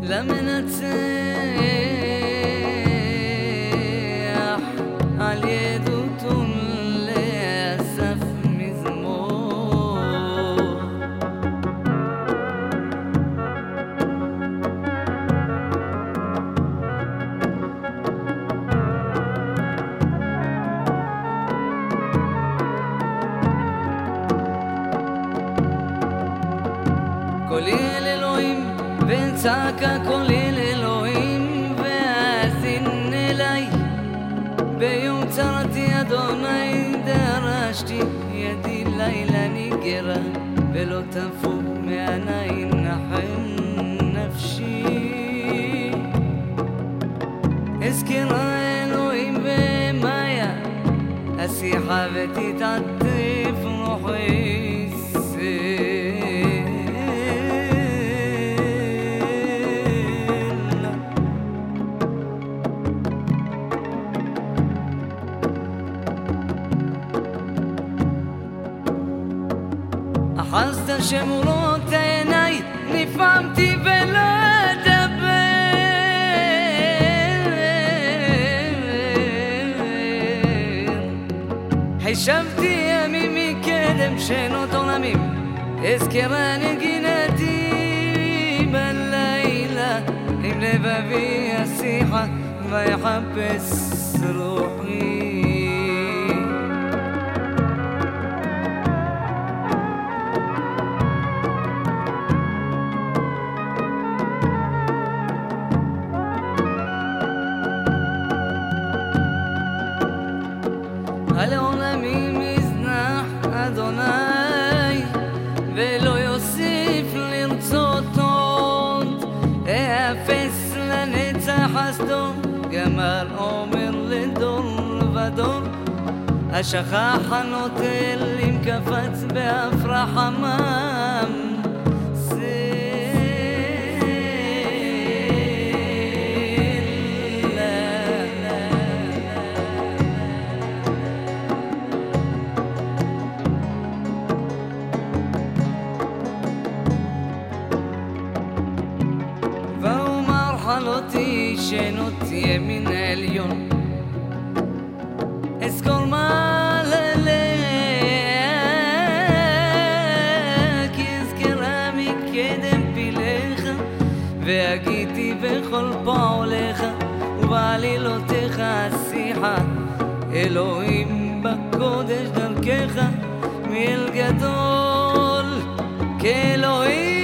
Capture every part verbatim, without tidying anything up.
למנצח על ידותו לאסף מזמור. קולי אל אלוהים וצעקה קולי לאלוהים ואזין אליי. ביום צרתי אדוני דרשתי ידי לילה ניגרה ולא תפוג מעיני נחם נפשי. אזכרה אלוהים במאיה השיחה ותתעטף רוחי. אחזת שמורות העיניי נפעמתי ולא אדבר. חישבתי ימים מקדם שנות עולמים אזכרה נגינתי בלילה עם לבבי השיחה ויחפש רוחי. על עולמים יזנח אדוני ולא יוסיף לרצות עוד. אפס לנצח חסדו גמל עומר לדור ודור. השכח הנוטל אם קפץ באף רחמם. חלותי שנות ימין העליון אזכור מעללך כי אזכרה מקדם פילך והגיתי בכל פועלך ובעלילותיך השיחה. אלוהים בקודש דרכך מיל גדול כאלוהים.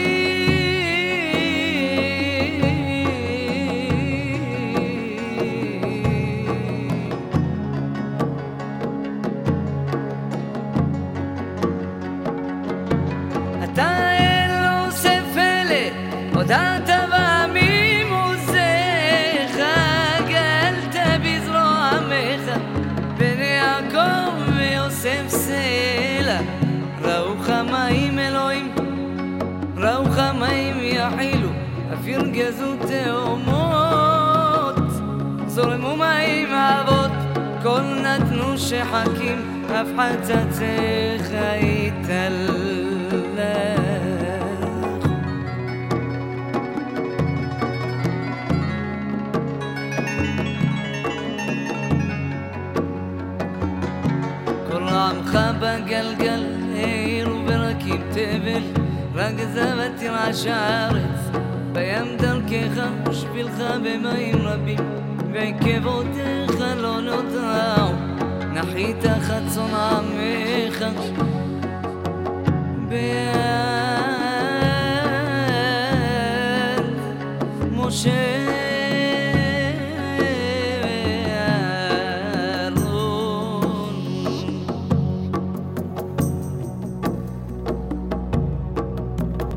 אתה אלו ספלת הודעת בעמים עוזך גלת בזרוע עמך בני יעקב ויוסף סלע. ראו חמאים אלוהים ראו חמאים יחילו אף ירגזו תאומות. זורמו מים אבות כל נתנו שחקים אף חצצך יתעלך. כל רעמך בגלגל העירו ברקים תבל רק זבת ירעש הארץ בים דרכך ושבילך במים רבים ועקבותיך לא נותרו. נחית חצון עמך